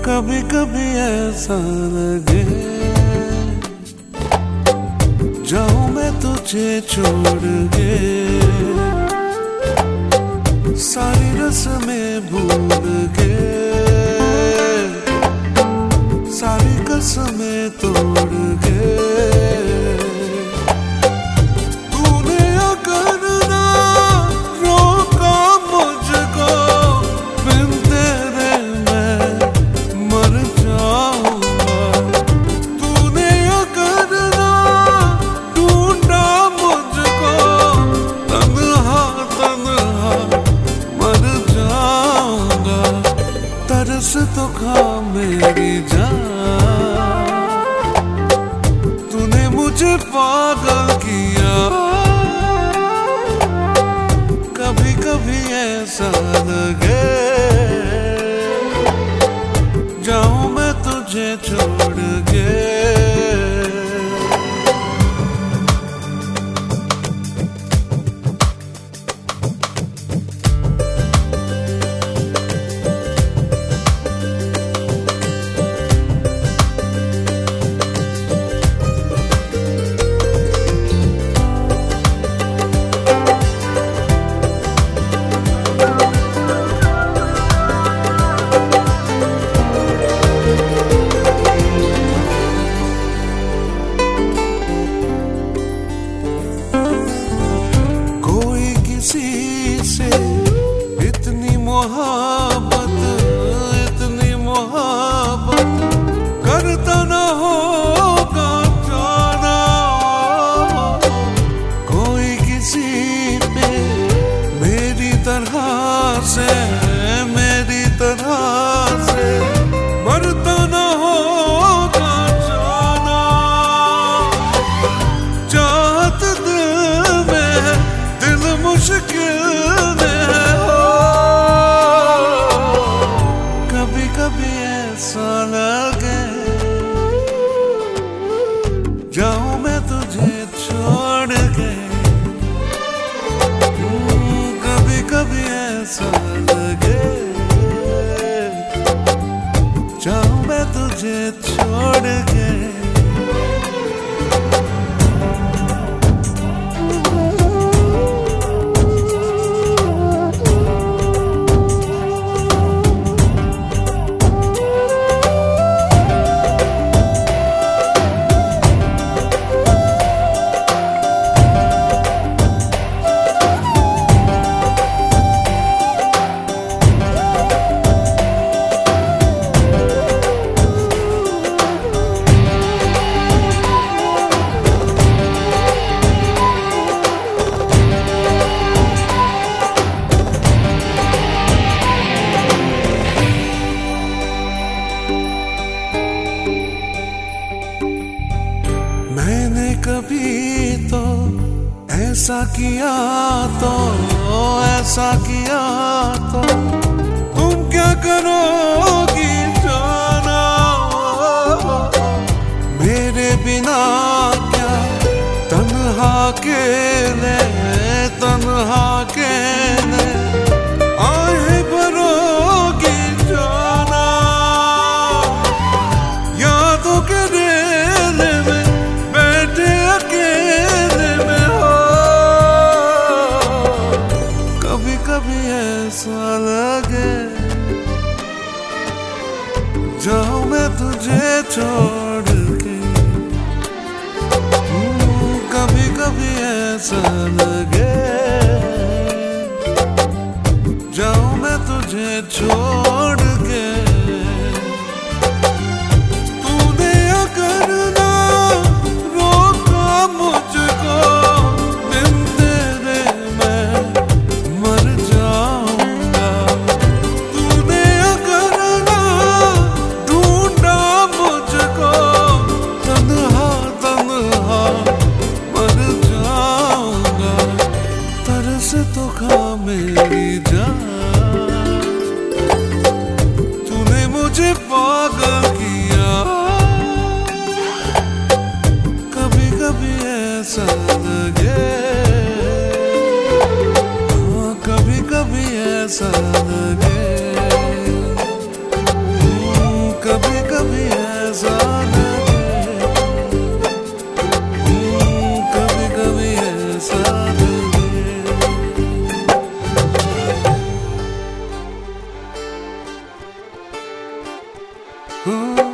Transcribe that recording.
कभी कभी ऐसा लगे जाऊं मैं तुझे छोड़ के, सारी रस्में भूल के, सारी कसमें तोड़ के। तूने अगर ना रोका मुझको, बिन तेरे मैं मर जाऊंगा। तूने अगर ना ढूंढा मुझको, तन्हा तन्हा मर जाऊंगा। तरस तो खा मेरी जान, तूने मुझे पागल किया। कभी कभी ऐसा लगे जाऊं मैं तुझे छोड़ के। इतनी मोहब्बत करता न होगा जाना। कोई किसी पे मेरी तरह से मरता न होगा जाना। चाहत दिल में दिल मुश्किल ऐसा लगे जाऊं मैं तुझे छोड़ के। कभी कभी ऐसा लगे जाऊं मैं तुझे छोड़ के। मैंने कभी तो ऐसा किया तो तुम क्या करोगी जाना। मेरे बिना क्या तन्हा अकेले आहे भरोगी जाना। यादों के रेले में बैठे अकेले में हो। कभी कभी ऐसा लगे जाऊं मैं तुझे छोड़ के। कभी कभी ऐसा लगे जाऊं मैं तुझे छोड़ के। तूने अगर ना रोका मुझको, बिन तेरे मैं मर जाऊंगा। तूने अगर ना ढूंढा मुझको, तन्हा तन्हा मर जाऊंगा। तरस तो खा मेरी जान, तूने मुझे पागल किया। कभी कभी ऐसा लगे, कभी कभी ऐसा लगे, हूँ।